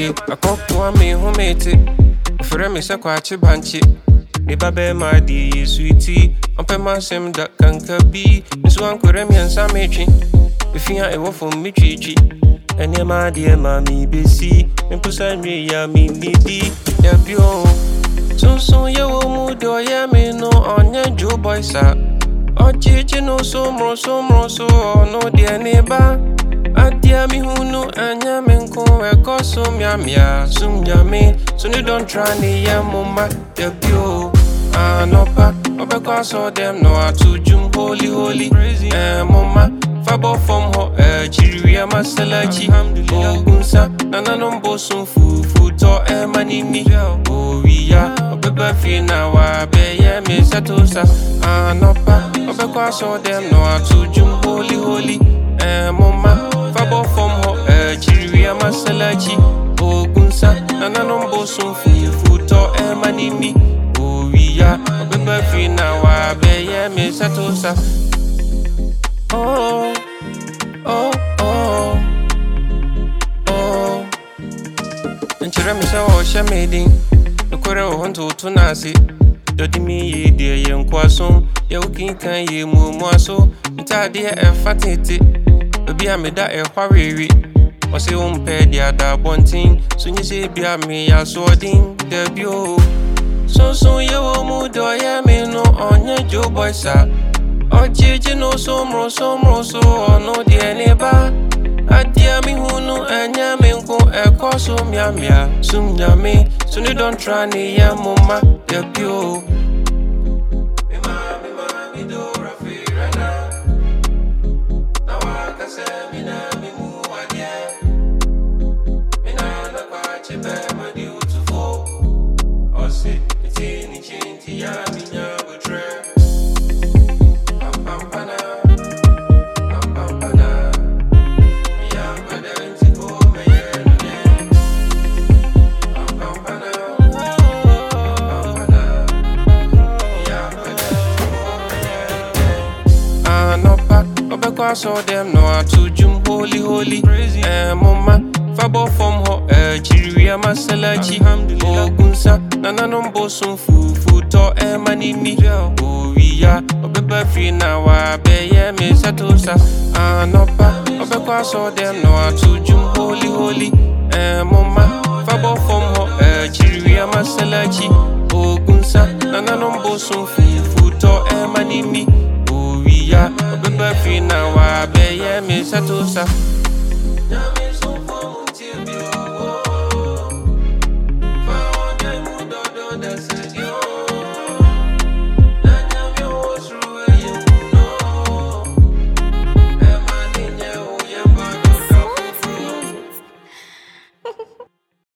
Aye, I cock to me who made it. For me, Sakwachi Banchi. Me babe, my dear sweetie. I'm pe my sim that can be. This one could remi and Sametri. If you ain't for me, Chichi. And yeah, my dear mammy, busy. And pussy me, ya me, needy. Yeah, bio. So, you will move your yammy no on your Joe boy, sir. Oh, Chichi, no, so, no, dear neighbor. Adia mi hunu anya menko eko sumyamia so you don't try ni ya mama debut anopa obeko so them no atujum holy mama fabo from ho chiriya masalachi ogunsa nana nombo sun fufu to manini owiya obeba fi na wa be ye me satosa anopa obeko so them no atujum holy mama Fabo from ho chiriya masalachi ogunsa nana nombo sun fufu to manini owiya obeba fi na wa be ye me satosa oh Nchira mi sa wo sha medin nokore wo honto to nasi dodi mi ye de ye nkwaso ye ukin kan ye mu aso ntade e fatete Obi ameda e hwarewi Ose umpe dia da bontin So nyi se bia me ya sodin Debio So ye wo mu do ye me no onye Joe boy sa Ojeje no somro so ono die neba Adia mi hunu anya me nko eko so miamia Sumnyame So you don't try ni ya mama Debio I saw them no atujum holy mama fabo from ho chiriya masalachi ogunsa nana nombo sun fufu to manini owiya obeba fi na wa be ye me satosa anopa obeko I saw them no atujum holy mama fabo from ho chiriya masalachi ogunsa nana nombo sun fufu to manini owiya obeba fi na wa be ye me satosa